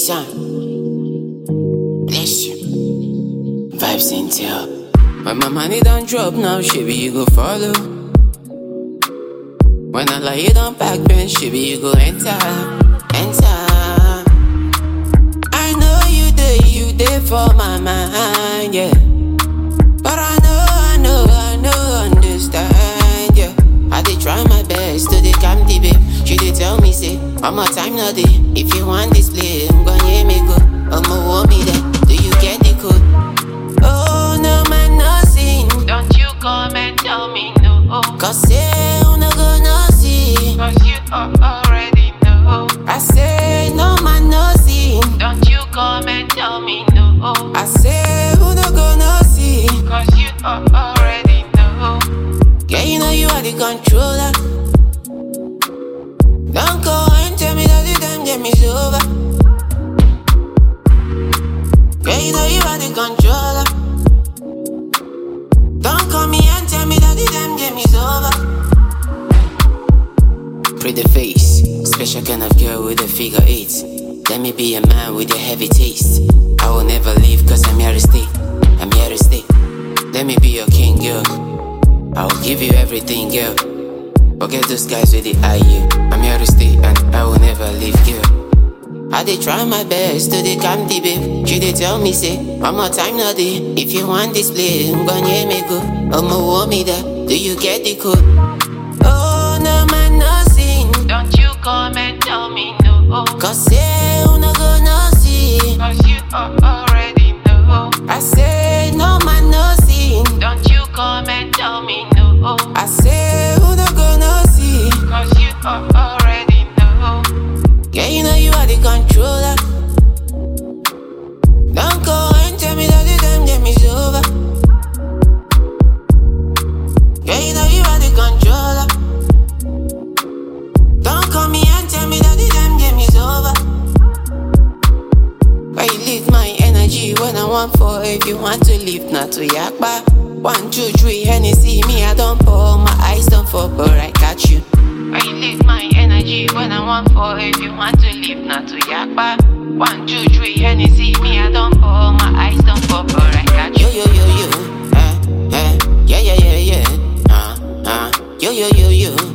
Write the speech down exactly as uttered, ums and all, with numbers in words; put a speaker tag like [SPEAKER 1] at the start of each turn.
[SPEAKER 1] son. Bless you. Vibes intel. When my money don't drop now, shibby, you go follow. When I lie it on back bench, shibby, you go enter, enter. I know you there, you there for my mind, yeah. But I know, I know, I know, understand, yeah. I did try my best to the calm the babe. She did tell me, say, one more time now day. If you want this play, I'm gonna hear me go. I'ma want me there. Do you get the code? Oh, no man, nothing.
[SPEAKER 2] Don't you come and tell me no.
[SPEAKER 1] Cause say, I'm not gonna see.
[SPEAKER 2] Cause you already know.
[SPEAKER 1] I say, no man, nothing.
[SPEAKER 2] Don't you come and tell me no.
[SPEAKER 1] I say, I'm not gonna see.
[SPEAKER 2] Cause you already know.
[SPEAKER 1] Yeah, you know you are the controller. Don't go and tell me that the damn game is over. Yeah, you know you are the controller. Don't call me and tell me that the damn game is over. Pretty face, special kind of girl with a figure eight. Let me be a man with a heavy taste. I will never leave cause I'm here to stay. I'm here to stay. Let me be your king, girl. I will give you everything, girl. Forget those guys with the eye, yeah. I'm here to stay and I will never leave, girl. I did try my best to the calm the babe. She did tell me, say, one more time now day. If you want this play, I'm gonna hear me go. I'ma want me there. Do you get the code? Oh, no man, nothing.
[SPEAKER 2] Don't you come and tell me no.
[SPEAKER 1] Cause say, I'm not gonna see.
[SPEAKER 2] Cause you already know.
[SPEAKER 1] I say, no man, nothing.
[SPEAKER 2] Don't you come and tell me no.
[SPEAKER 1] I say, I'm not gonna see.
[SPEAKER 2] Cause you already know.
[SPEAKER 1] Yeah, you know you are the controller. Don't go and tell me that the damn game is over. Yeah, you know you are the controller. Don't call me and tell me that the damn game is over. Why you leave my energy when I want for? If you want to leave, not to yakba. One, two, three, Hennessy, me I don't pour. My eyes don't fall, but I got you.
[SPEAKER 2] Why you leave my energy when I want for? If you want to leave, not to yakba. One, two, three, Hennessy, me I don't pour. My eyes don't fall, but I got you.
[SPEAKER 1] Yo, yo, yo, yo, uh, uh, yeah, yeah, yeah, yeah, uh, uh, yo, yo, yo, yo.